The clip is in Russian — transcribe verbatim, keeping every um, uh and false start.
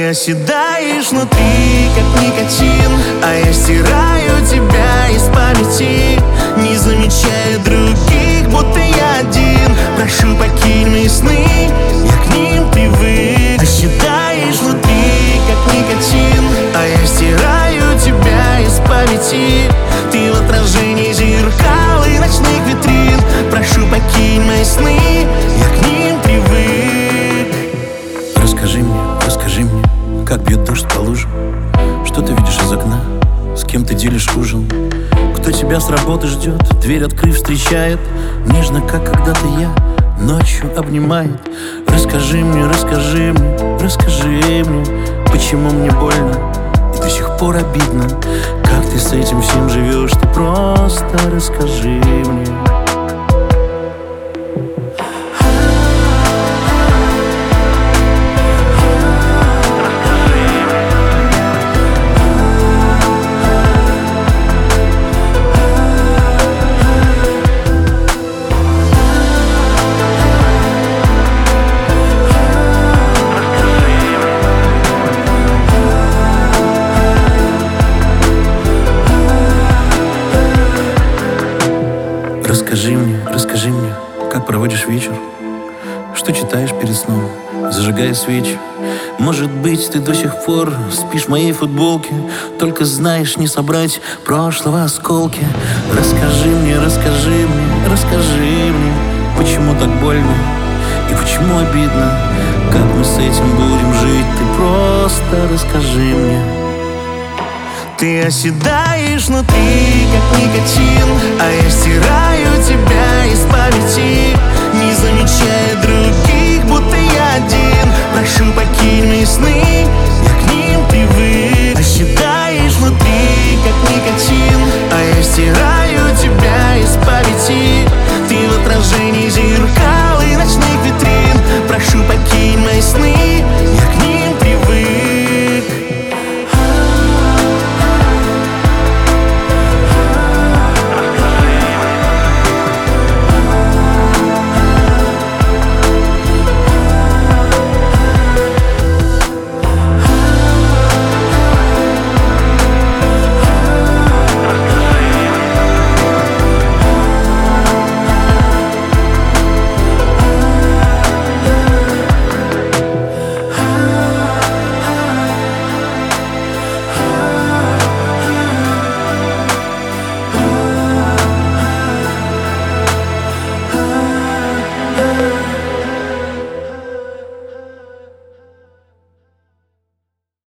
Ты оседаешь внутри, как никотин, а я стираю тебя из памяти, не замечая других, будто я один. Прошу, покинь мои сны, я к ним привык. Оседаешь внутри, как никотин, а я стираю тебя из памяти. Ты в отражении зеркал и ночных витрин. Прошу, покинь мои сны, я к ним привык. Расскажи мне, расскажи мне, как бьет дождь по лужам, что ты видишь из окна, с кем ты делишь ужин, кто тебя с работы ждет, дверь открыв встречает, нежно, как когда-то я, ночью обнимает. Расскажи мне, расскажи мне, расскажи мне, почему мне больно и до сих пор обидно, как ты с этим всем живешь, ты просто расскажи мне. Расскажи мне, расскажи мне, как проводишь вечер, что читаешь перед сном, зажигая свечи. Может быть, ты до сих пор спишь в моей футболке, только знаешь не собрать прошлого осколки. Расскажи мне, расскажи мне, расскажи мне, почему так больно и почему обидно, как мы с этим будем жить, ты просто расскажи мне. Ты оседаешь внутри, как никотин, а я стираю тебя из памяти, не замечая других, будто я один. Прошу, покинь мои сны, я к ним привык.